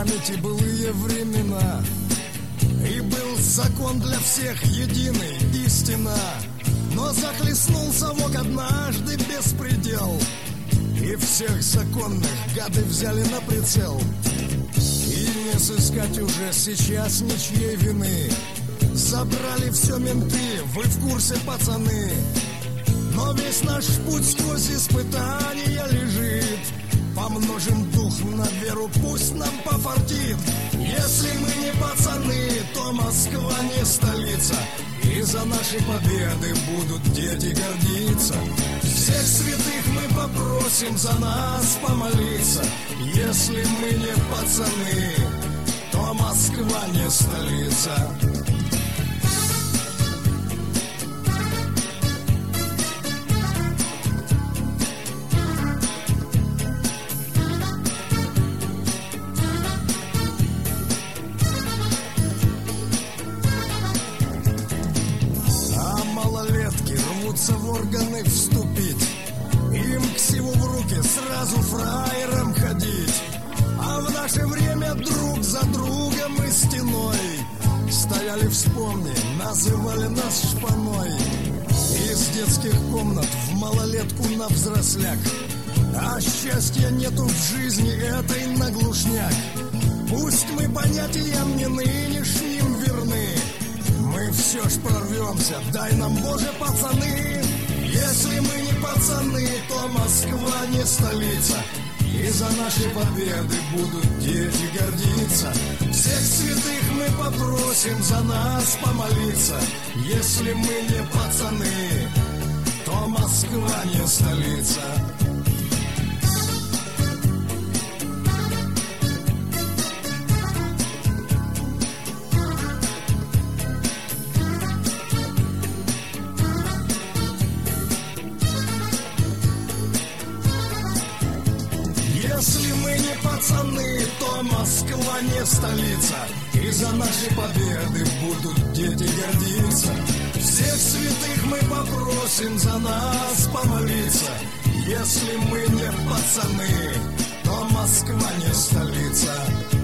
памяти былые времена, и был закон для всех единый, истина. Но захлестнул совок однажды беспредел, и всех законных гады взяли на прицел. И не сыскать уже сейчас ничьей вины. Забрали все менты, вы в курсе, пацаны. Но весь наш путь сквозь испытания лежит. Помножим дух на веру, пусть нам пофартит. Если мы не пацаны, то Москва не столица, и за наши победы будут дети гордиться. Всех святых мы попросим за нас помолиться. Если мы не пацаны, то Москва не столица. В органы вступить, им к всему в руки сразу фраером ходить. А в наше время друг за другом и стеной стояли, вспомни, называли нас шпаной. Из детских комнат в малолетку на взросляк, а счастья нету в жизни этой на глушняк. Пусть мы понятиям не нынешним верны, мы все ж прорвемся, дай нам, Боже, пацаны. Если мы не пацаны, то Москва не столица, и за наши победы будут дети гордиться. Всех святых мы попросим за нас помолиться. Если мы не пацаны, то Москва не столица. Если мы не пацаны, то Москва не столица, и за наши победы будут дети гордиться. Всех святых мы попросим за нас помолиться. Если мы не пацаны, то Москва не столица.